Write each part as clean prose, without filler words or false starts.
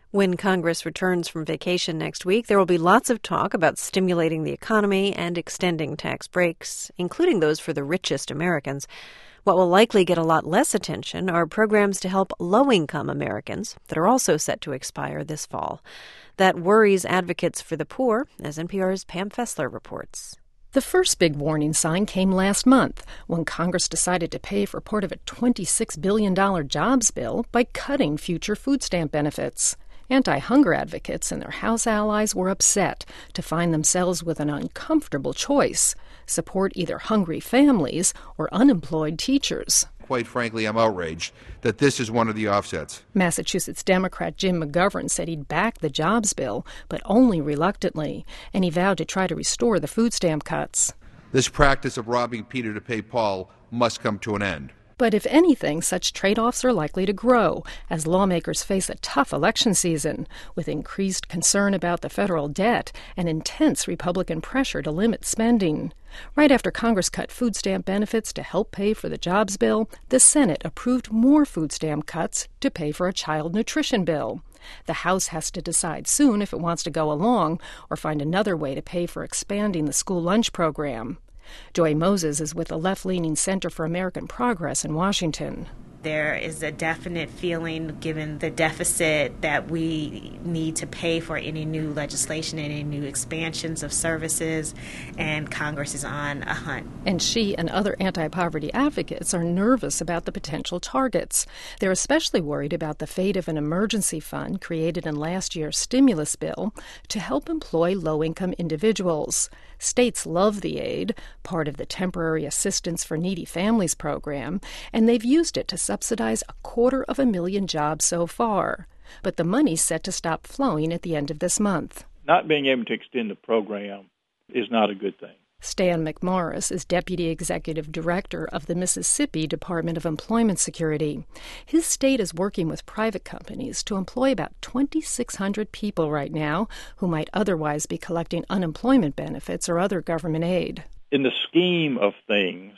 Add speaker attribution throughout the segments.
Speaker 1: When Congress returns from vacation next week, there will be lots of talk about stimulating the economy and extending tax breaks, including those for the richest Americans. What will likely get a lot less attention are programs to help low-income Americans that are also set to expire this fall. That worries advocates for the poor, as NPR's Pam Fessler reports.
Speaker 2: The first big warning sign came last month when Congress decided to pay for part of a $26 billion jobs bill by cutting future food stamp benefits. Anti-hunger advocates and their House allies were upset to find themselves with an uncomfortable choice: support either hungry families or unemployed teachers.
Speaker 3: Quite frankly, I'm outraged that this is one of the offsets.
Speaker 2: Massachusetts Democrat Jim McGovern said he'd back the jobs bill, but only reluctantly, and he vowed to try to restore the food stamp cuts.
Speaker 3: This practice of robbing Peter to pay Paul must come to an end.
Speaker 2: But if anything, such trade-offs are likely to grow as lawmakers face a tough election season, with increased concern about the federal debt and intense Republican pressure to limit spending. Right after Congress cut food stamp benefits to help pay for the jobs bill, the Senate approved more food stamp cuts to pay for a child nutrition bill. The House has to decide soon if it wants to go along or find another way to pay for expanding the school lunch program. Joy Moses is with the left-leaning Center for American Progress in Washington.
Speaker 4: There is a definite feeling, given the deficit, that we need to pay for any new legislation, any new expansions of services, and Congress is on a hunt.
Speaker 2: And she and other anti-poverty advocates are nervous about the potential targets. They're especially worried about the fate of an emergency fund created in last year's stimulus bill to help employ low-income individuals. States love the aid, part of the Temporary Assistance for Needy Families program, and they've used it to subsidize 250,000 jobs so far. But the money's set to stop flowing at the end of this month.
Speaker 5: Not being able to extend the program is not a good thing.
Speaker 2: Stan McMorris is Deputy Executive Director of the Mississippi Department of Employment Security. His state is working with private companies to employ about 2,600 people right now who might otherwise be collecting unemployment benefits or other government aid.
Speaker 5: In the scheme of things,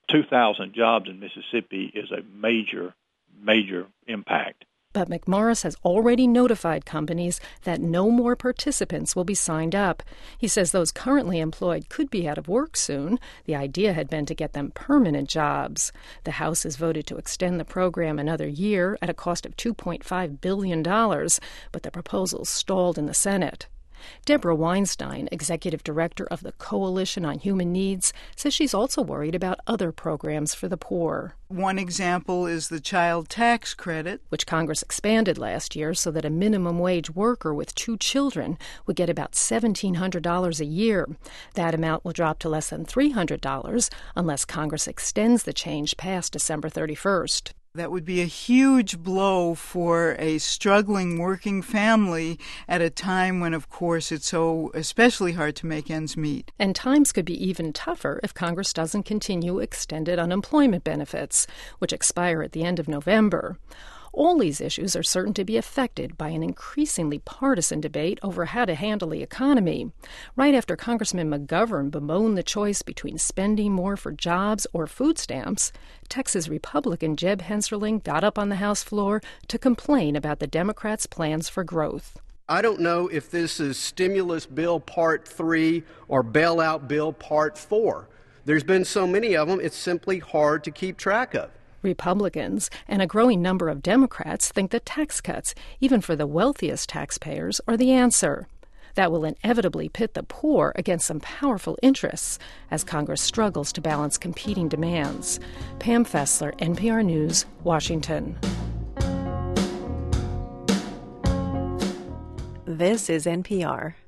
Speaker 5: 2,000 jobs in Mississippi is a major impact.
Speaker 2: But McMorris has already notified companies that no more participants will be signed up. He says those currently employed could be out of work soon. The idea had been to get them permanent jobs. The House has voted to extend the program another year at a cost of $2.5 billion, but the proposal stalled in the Senate. Deborah Weinstein, executive director of the Coalition on Human Needs, says she's also worried about other programs for the poor.
Speaker 6: One example is the child tax credit,
Speaker 2: which Congress expanded last year so that a minimum wage worker with 2 children would get about $1,700 a year. That amount will drop to less than $300 unless Congress extends the change past December 31st.
Speaker 6: That would be a huge blow for a struggling working family at a time when, of course, it's so especially hard to make ends meet.
Speaker 2: And times could be even tougher if Congress doesn't continue extended unemployment benefits, which expire at the end of November. All these issues are certain to be affected by an increasingly partisan debate over how to handle the economy. Right after Congressman McGovern bemoaned the choice between spending more for jobs or food stamps, Texas Republican Jeb Hensarling got up on the House floor to complain about the Democrats' plans for growth.
Speaker 7: I don't know if this is Stimulus Bill Part 3 or Bailout Bill Part 4. There's been so many of them, it's simply hard to keep track of.
Speaker 2: Republicans and a growing number of Democrats think that tax cuts, even for the wealthiest taxpayers, are the answer. That will inevitably pit the poor against some powerful interests as Congress struggles to balance competing demands. Pam Fessler, NPR News, Washington.
Speaker 1: This is NPR.